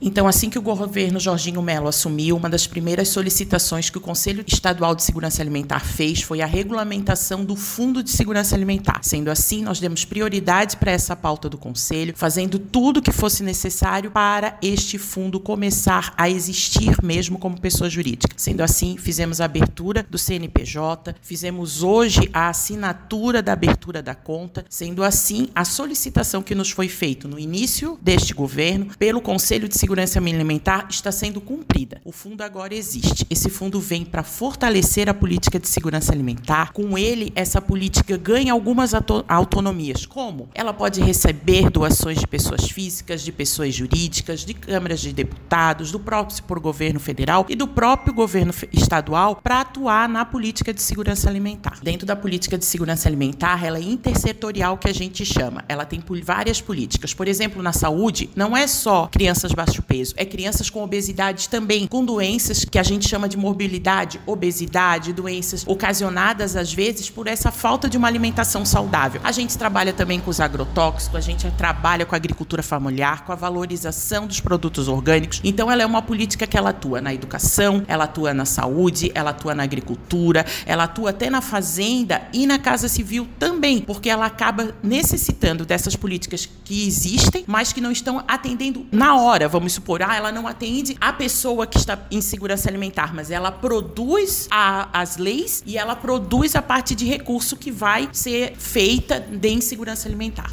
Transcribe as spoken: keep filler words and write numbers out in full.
Então, assim que o governo Jorginho Melo assumiu, uma das primeiras solicitações que o Conselho Estadual de Segurança Alimentar fez foi a regulamentação do Fundo de Segurança Alimentar. Sendo assim, nós demos prioridade para essa pauta do Conselho, fazendo tudo o que fosse necessário para este fundo começar a existir mesmo como pessoa jurídica. Sendo assim, fizemos a abertura do C N P J, fizemos hoje a assinatura da abertura da conta, sendo assim, a solicitação que nos foi feita no início deste governo pelo Conselho de Segurança Alimentar está sendo cumprida. O fundo agora existe. Esse fundo vem para fortalecer a política de segurança alimentar. Com ele, essa política ganha algumas autonomias. Como? Ela pode receber doações de pessoas físicas, de pessoas jurídicas, de câmaras de deputados, do próprio governo federal e do próprio governo estadual para atuar na política de segurança alimentar. Dentro da política de segurança alimentar, ela é intersetorial, que a gente chama. Ela tem várias políticas. Por exemplo, na saúde, não é só crianças baixo peso, é crianças com obesidade também, com doenças que a gente chama de morbilidade, obesidade, doenças ocasionadas às vezes por essa falta de uma alimentação saudável. A gente trabalha também com os agrotóxicos, a gente trabalha com a agricultura familiar, com a valorização dos produtos orgânicos. Então ela é uma política que ela atua na educação, ela atua na saúde, ela atua na agricultura, ela atua até na fazenda e na casa civil também, porque ela acaba necessitando dessas políticas que existem, mas que não estão atendendo na hora. Vamos supor, ah, ela não atende a pessoa que está em segurança alimentar, mas ela produz a, as leis e ela produz a parte de recurso que vai ser feita de segurança alimentar.